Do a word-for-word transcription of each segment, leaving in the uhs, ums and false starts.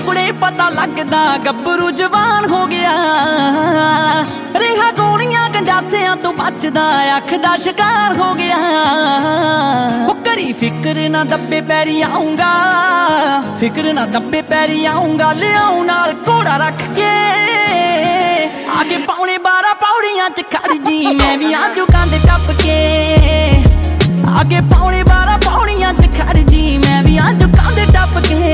कुड़े पता लगदा गब्बरू जवान हो गया। रेहा गोलियां गंडासियां तो बचदा अख दा शिकार हो गया। करी फिक्र ना दब्बे पैरी आऊंगा, फिक्र ना दब्बे पैरी आऊंगा, लियाऊं नाल घोड़ा रख के। आगे पौने बारह पौड़ियां च खड़ जी मैं भी आजू कंध टप के। आगे पौने बारह पौड़ियां च खड़ जी मैं भी आजू कंध टप के।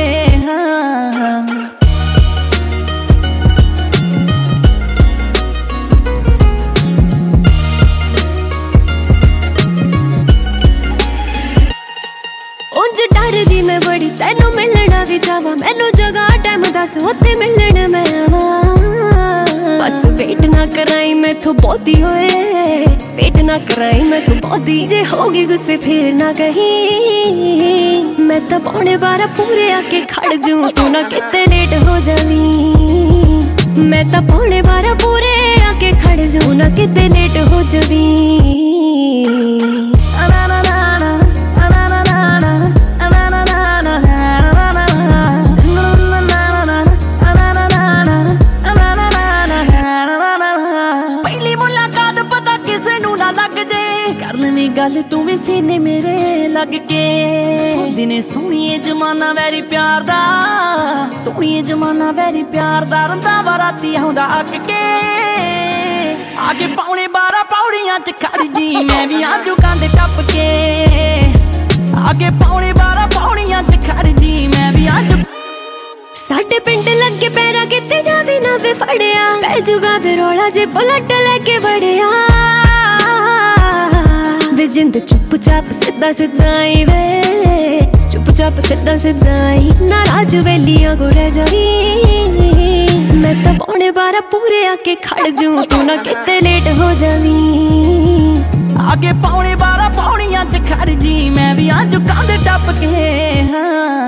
डरदी मैं बड़ी तेनू मिलना भी जावा, मैनू जगह टाइम दस उत्ते मिलने मैं आवा। बस वेट ना कराई मैथों बहुती होए, वेट ना कराई मैथों बहुती। जे होगी गुस्से फिर ना कहीं, मैं तो पौने बारह पूरे आके खड़ जूं, तू ना कितने लेट हो जावी। मैं तो पौने बारह पूरे आके खड़ जूं, ना कितने लेट हो जावी। गल तू भी सीने मेरे लग के। दिने सोहणिए जमाना वैरी प्यार दा, सोहणिए जमाना वैरी प्यार दा। रंधावा राती आउंदा अग के। आगे पौने बारह पौड़ियां च खड़ जी मैं भी आजू कंध टप के। आगे पौने बारह पौड़ियां च खड़ जी मैं भी आजू। साडे पिंड लगे पैरा किते जावे ना वे फड़िया, पै जूगा वे रौला जे बुलट लेके बड़िया। वे जिंद चुप चाप सिद्धा सिद्धा आई वे, चुप चाप सिद्धा सिद्धा आई। नाराज वेलियां को रह जाई, मैं तो पौने बारह पूरे आके खड़ जूं, तू ना कितने लेट हो जावी। आगे पौने बारह पौड़ियां च खड़ जी मैं भी आजू कंध टप के। हाँ